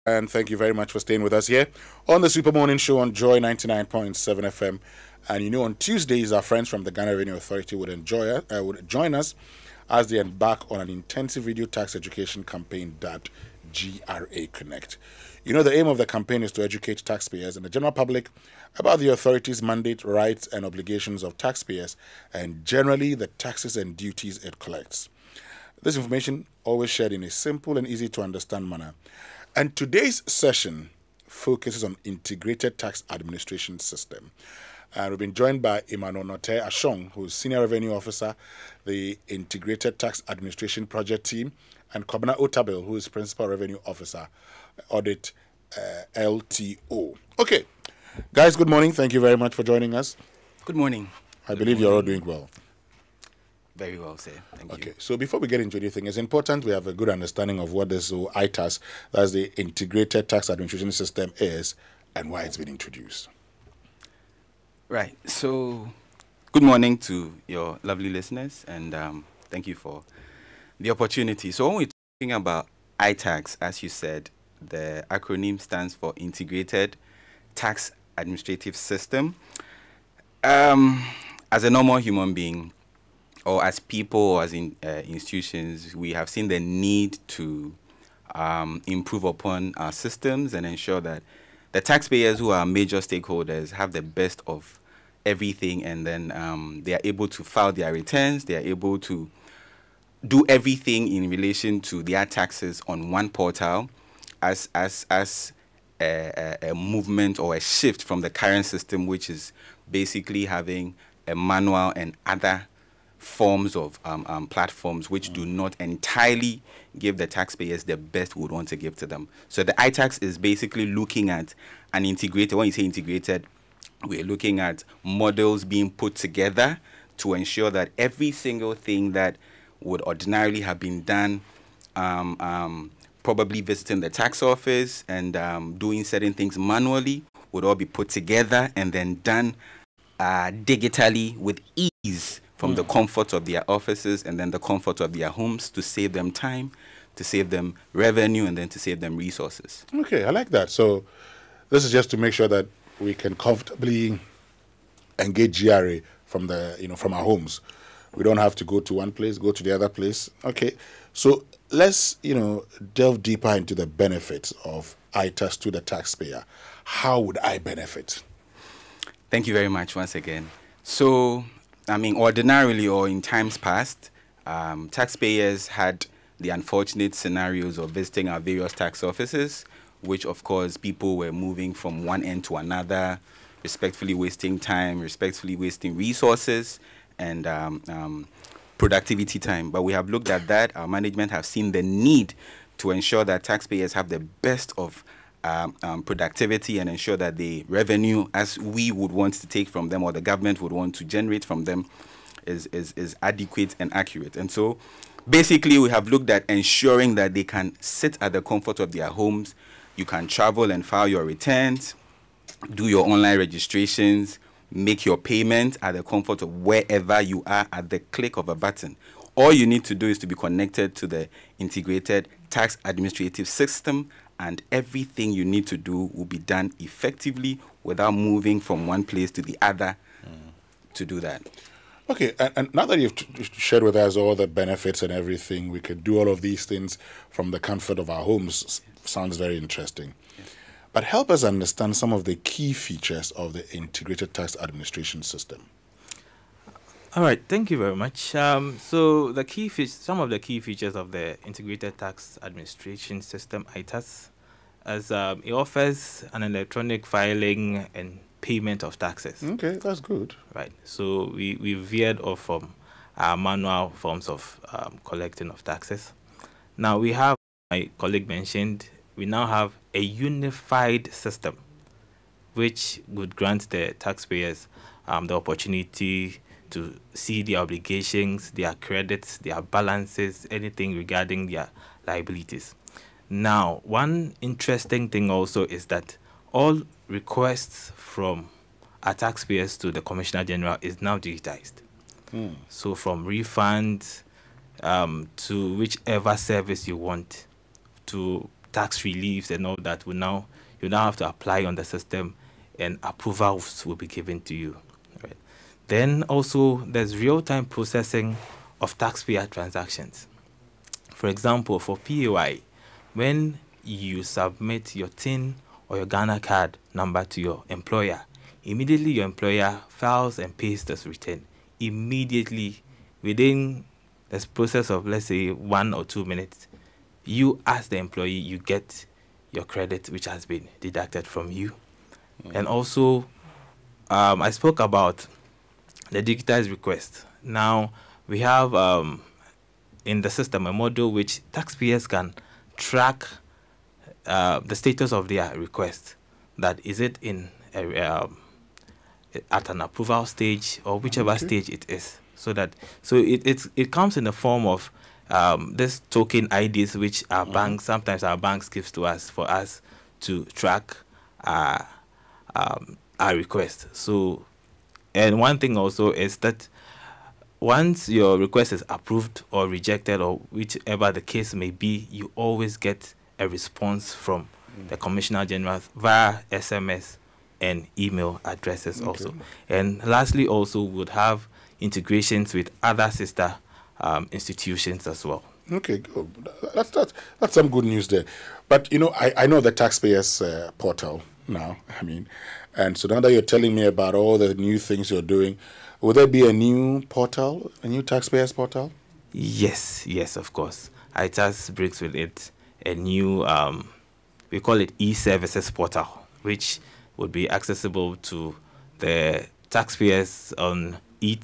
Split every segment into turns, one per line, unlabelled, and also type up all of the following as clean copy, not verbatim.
And thank you very much for staying with us here on the Super Morning Show on Joy 99.7 FM. And on Tuesdays, our friends from the Ghana Revenue Authority would join us as they embark on an intensive video tax education campaign that GRA Connect. The aim of the campaign is to educate taxpayers and the general public about the authority's mandate, rights, and obligations of taxpayers, and generally the taxes and duties it collects. This information always shared in a simple and easy to understand manner. And today's session focuses on integrated tax administration system. And we've been joined by Emmanuel Note Ashong, who is Senior Revenue Officer, the Integrated Tax Administration Project Team, and Kobna Otabil, who is Principal Revenue Officer, Audit LTO. Okay, guys, good morning. Thank you very much for joining us.
Good morning.
I believe you're all doing well.
Very well, sir. Thank you.
Okay, so before we get into anything, it's important we have a good understanding of what this ITAS, that's the Integrated Tax Administration System, is and why it's been introduced.
Right. So, good morning to your lovely listeners, and thank you for the opportunity. So, when we're talking about ITAX, as you said, the acronym stands for Integrated Tax Administrative System. As a normal human being, or as people, or as institutions, we have seen the need to improve upon our systems and ensure that the taxpayers, who are major stakeholders, have the best of everything, and then they are able to file their returns, they are able to do everything in relation to their taxes on one portal, as a movement or a shift from the current system, which is basically having a manual and other forms of platforms which do not entirely give the taxpayers the best we would want to give to them. So the ITAX is basically looking at an integrated, when you say integrated, we're looking at models being put together to ensure that every single thing that would ordinarily have been done, probably visiting the tax office and doing certain things manually, would all be put together and then done digitally with ease from the comfort of their offices and then the comfort of their homes, to save them time, to save them revenue, and then to save them resources.
Okay, I like that. So this is just to make sure that we can comfortably engage GRA from from our homes. We don't have to go to one place, go to the other place. Okay, so let's delve deeper into the benefits of ITAS to the taxpayer. How would I benefit?
Thank you very much once again. So, ordinarily or in times past, taxpayers had the unfortunate scenarios of visiting our various tax offices, which, of course, people were moving from one end to another, respectfully wasting time, respectfully wasting resources, and productivity time. But we have looked at that. Our management have seen the need to ensure that taxpayers have the best of productivity and ensure that the revenue, as we would want to take from them or the government would want to generate from them, is adequate and accurate. And so basically we have looked at ensuring that they can sit at the comfort of their homes. You can travel and file your returns, do your online registrations, make your payment at the comfort of wherever you are at the click of a button. All you need to do is to be connected to the Integrated Tax Administrative System, and everything you need to do will be done effectively without moving from one place to the other to do that.
Okay, and now that you've shared with us all the benefits and everything, we could do all of these things from the comfort of our homes. Sounds very interesting.
Yes.
But help us understand some of the key features of the Integrated Tax Administration System.
All right, thank you very much. So some of the key features of the Integrated Tax Administration System, ITAS, as it offers an electronic filing and payment of taxes.
Okay, that's good.
Right. So we veered off from our manual forms of collecting of taxes. Now we have, my colleague mentioned, we now have a unified system which would grant the taxpayers the opportunity to see their obligations, their credits, their balances, anything regarding their liabilities. Now, one interesting thing also is that all requests from our taxpayers to the Commissioner General is now digitized. So from refunds to whichever service you want, to tax reliefs and all that you now have to apply on the system, and approvals will be given to you. Right. Then also there's real-time processing of taxpayer transactions. For example, for PAY, when you submit your TIN or your Ghana card number to your employer, immediately your employer files and pays this return. Immediately, within this process of, let's say, 1 or 2 minutes, you as the employee, you get your credit which has been deducted from you. And also, I spoke about the digitized request. Now, we have in the system a model which taxpayers can track the status of their request. That is it in at an approval stage or whichever stage it is. So it comes in the form of this token IDs which our banks, sometimes our banks gives to us for us to track our request. So, and one thing also is that once your request is approved or rejected or whichever the case may be, you always get a response from the Commissioner General via SMS and email addresses also. And lastly, also would have integrations with other sister institutions as well.
Okay, good. That's some good news there. But, you know, I know the taxpayers portal now, I mean, and so now that you're telling me about all the new things you're doing, will there be a new portal, a new taxpayers portal?
Yes, of course. ITAS brings with it a new, we call it e-services portal, which would be accessible to the taxpayers on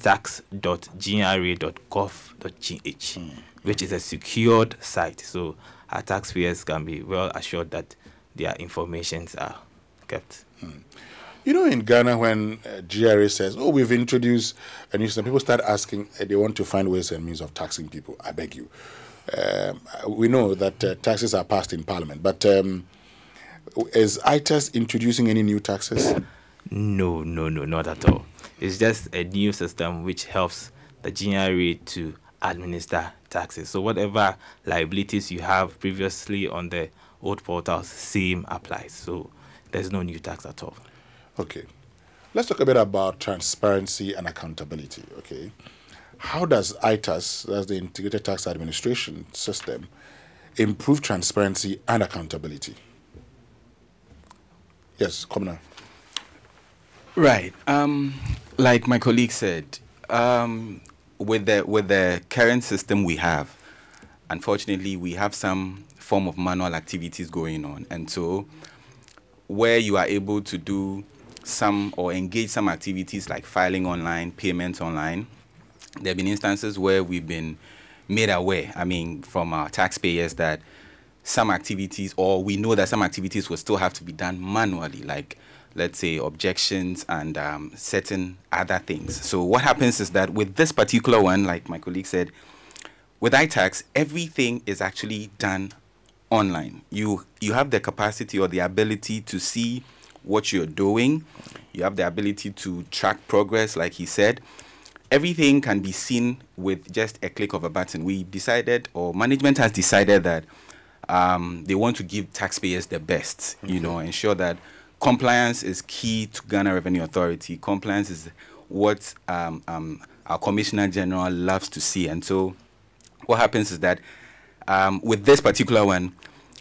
etax.gra.gov.gh, which is a secured site. So our taxpayers can be well assured that their informations are kept.
You know, in Ghana, when GRA says, oh, we've introduced a new system, people start asking, they want to find ways and means of taxing people. I beg you. We know that taxes are passed in Parliament, but is ITAS introducing any new taxes?
No, not at all. It's just a new system which helps the GRA to administer taxes. So whatever liabilities you have previously on the old portals, same applies. So there's no new tax at all.
Okay. Let's talk a bit about transparency and accountability, okay? How does ITAS, that's the Integrated Tax Administration System, improve transparency and accountability? Yes, Commissioner.
Right. Like my colleague said, with the current system we have, unfortunately, we have some form of manual activities going on. And so where you are able to do some or engage some activities like filing online, payments online, there have been instances where we've been made aware, from our taxpayers that some activities, or we know that some activities will still have to be done manually, like, let's say, objections and certain other things. So what happens is that with this particular one, like my colleague said, with iTax, everything is actually done online. You have the capacity or the ability to see what you're doing. You have the ability to track progress, like he said. Everything can be seen with just a click of a button. We decided, or management has decided, that they want to give taxpayers the best, ensure that compliance is key to Ghana Revenue Authority. Compliance is what our Commissioner General loves to see. And so what happens is that with this particular one,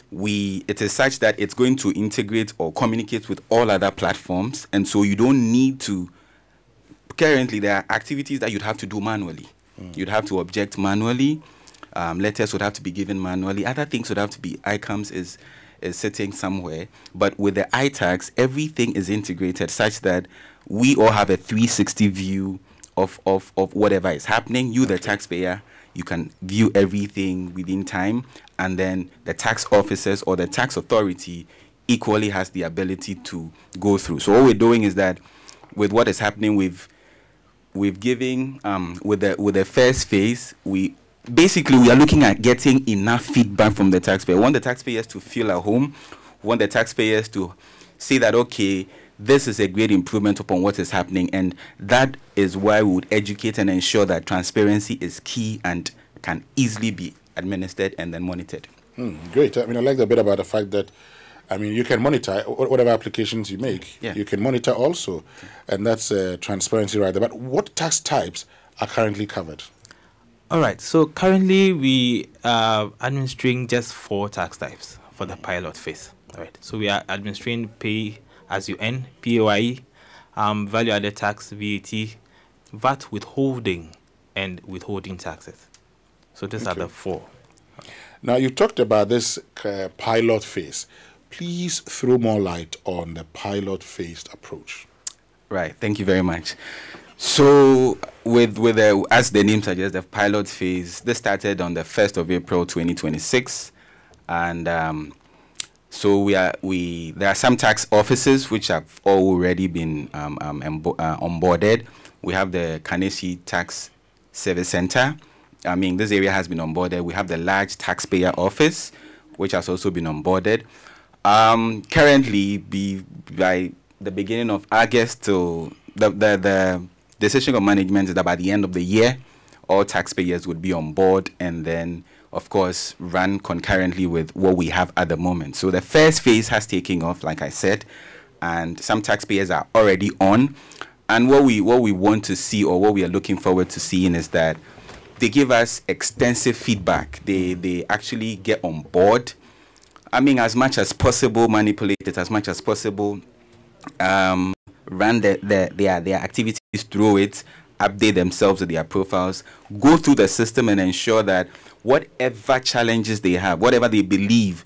it is such that it's going to integrate or communicate with all other platforms. And so you don't need to, currently there are activities that you'd have to do manually. You'd have to object manually. Letters would have to be given manually. Other things would have to be, ICAMS is sitting somewhere. But with the iTax, everything is integrated such that we all have a 360 view of whatever is happening. You, the taxpayer, you can view everything within time. And then the tax officers or the tax authority equally has the ability to go through. So what we're doing is that with what is happening, we've given, with the first phase, we are looking at getting enough feedback from the taxpayer. We want the taxpayers to feel at home. We want the taxpayers to say that, okay, this is a great improvement upon what is happening. And that is why we would educate and ensure that transparency is key and can easily be administered and then monitored.
Great. I mean, I like the bit about the fact that, I mean, you can monitor whatever applications you make.
Yeah.
You can monitor also, and that's transparency right there. But what tax types are currently covered?
All right. So currently we are administering just 4 tax types for the pilot phase. All right. So we are administering pay as you earn, PAYE, value added tax, VAT, VAT withholding, and withholding taxes. So these are the 4.
Now, you talked about this pilot phase. Please throw more light on the pilot phased approach.
Right. Thank you very much. So, as the name suggests, the pilot phase, this started on the 1st of April 2026, and so there are some tax offices which have already been onboarded. We have the Kaneshie Tax Service Center. I mean, this area has been onboarded. We have the large taxpayer office, which has also been onboarded. Currently, by the beginning of August to the decision of management is that by the end of the year, all taxpayers would be on board and then, of course, run concurrently with what we have at the moment. So the first phase has taken off, like I said, and some taxpayers are already on. And what we want to see, or what we are looking forward to seeing, is that they give us extensive feedback. They actually get on board. I mean, as much as possible, manipulate it as much as possible. Run their activities through it, update themselves with their profiles, go through the system and ensure that whatever challenges they have, whatever they believe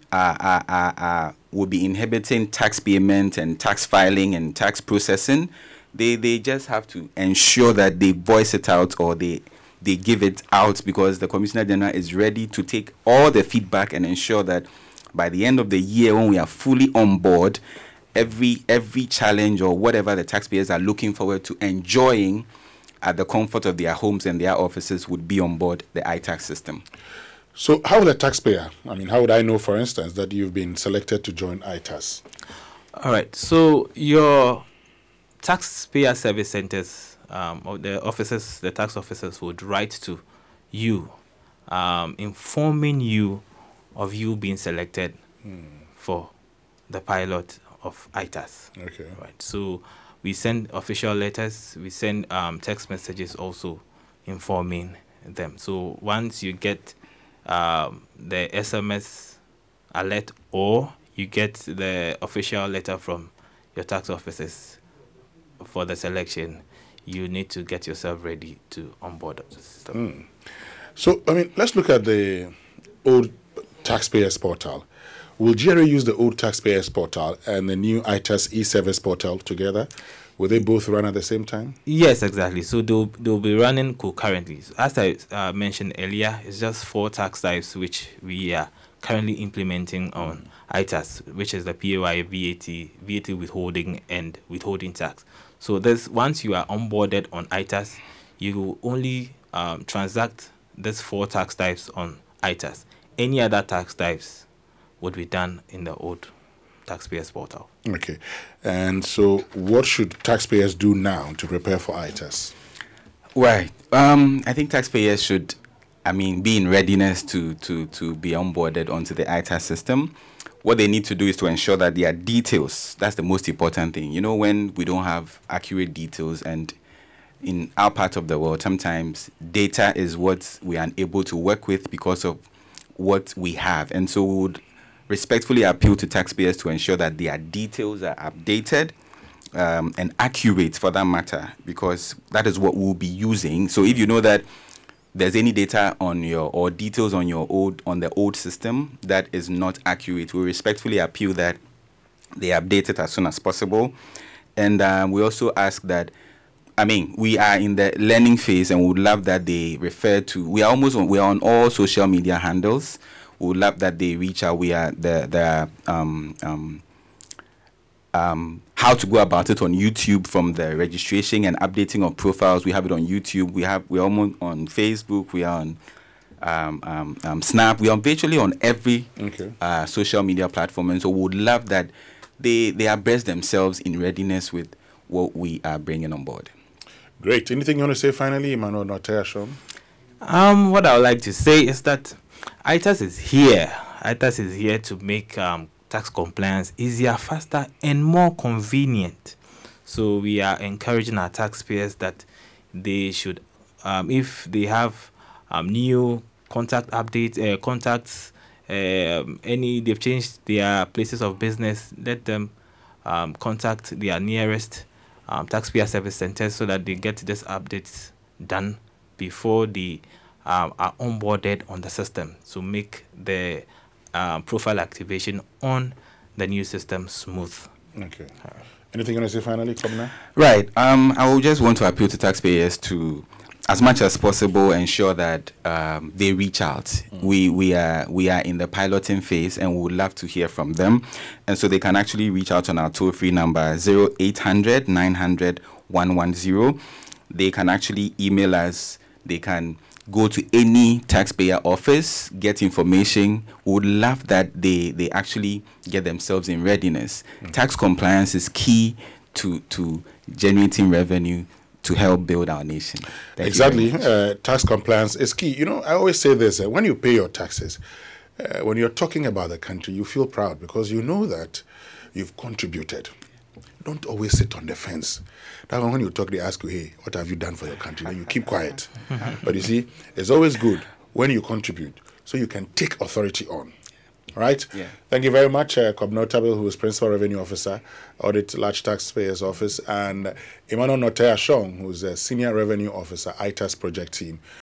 will be inhibiting tax payment and tax filing and tax processing, they just have to ensure that they voice it out, or they give it out, because the Commissioner General is ready to take all the feedback and ensure that by the end of the year, when we are fully on board, every challenge or whatever the taxpayers are looking forward to enjoying at the comfort of their homes and their offices would be on board the iTax system.
So how will a taxpayer, I mean, how would I know, for instance, that you've been selected to join iTax?
All right. So your taxpayer service centers, or the tax officers would write to you, informing you of you being selected for the pilot of iTax.
Okay.
Right. So we send official letters. We send text messages also informing them. So once you get the SMS alert, or you get the official letter from your tax offices for the selection, you need to get yourself ready to onboard the system.
So, I mean, let's look at the old taxpayers portal. Will GRA use the old taxpayers portal and the new iTax e-service portal together? Will they both run at the same time?
Yes, exactly. So they'll be running concurrently. So as I mentioned earlier, it's just 4 tax types which we are currently implementing on iTax, which is the PAYE, VAT withholding, and withholding tax. So once you are onboarded on iTax, you will only transact these 4 tax types on iTax. Any other tax types would be done in the old taxpayers portal.
Okay. And so what should taxpayers do now to prepare for iTax?
Right. I think taxpayers should, be in readiness to be onboarded onto the iTax system. What they need to do is to ensure that their details, that's the most important thing. You know, when we don't have accurate details, and in our part of the world, sometimes data is what we are unable to work with because of what we have. And so we would respectfully appeal to taxpayers to ensure that their details are updated and accurate, for that matter, because that is what we'll be using. So if you know that there's any data on or details on the old system that is not accurate, we respectfully appeal that they update it as soon as possible. And we also ask that, we are in the learning phase, and we would love that they refer to, we are on all social media handles. We would love that they reach out. We are how to go about it on YouTube, from the registration and updating of profiles. We have it on YouTube. We're almost on Facebook. We are on Snap. We are virtually on every social media platform. And so we would love that they abreast themselves in readiness with what we are bringing on board.
Great. Anything you want to say finally, Emmanuel Notea?
What I would like to say is that ITAS is here. ITAS is here to make tax compliance easier, faster, and more convenient. So we are encouraging our taxpayers that they should, if they have new contact updates, contacts, they've changed their places of business, let them contact their nearest taxpayer service centers so that they get this updates done before they are onboarded on the system to make the profile activation on the new system smooth.
Okay. Anything you want to say finally, Commissioner?
Right. I would just want to appeal to taxpayers to, as much as possible, ensure that they reach out. We are in the piloting phase, and we would love to hear from them. And so they can actually reach out on our toll-free number 0800 900 110. They can actually email us. They can go to any taxpayer office, get information. We would love that they actually get themselves in readiness. Tax compliance is key to generating revenue to help build our nation.
Exactly. Tax compliance is key. You know, I always say this, when you pay your taxes, when you're talking about the country, you feel proud because you know that you've contributed. Don't always sit on the fence. That when you talk, they ask you, hey, what have you done for your country? Then you keep quiet. But you see, it's always good when you contribute so you can take authority on. Right?
Yeah.
Thank you very much, Kobno Tabil, who is Principal Revenue Officer, Audit Large Taxpayers Office, and Emmanuel Notea Shong, who is a Senior Revenue Officer, ITAS Project Team.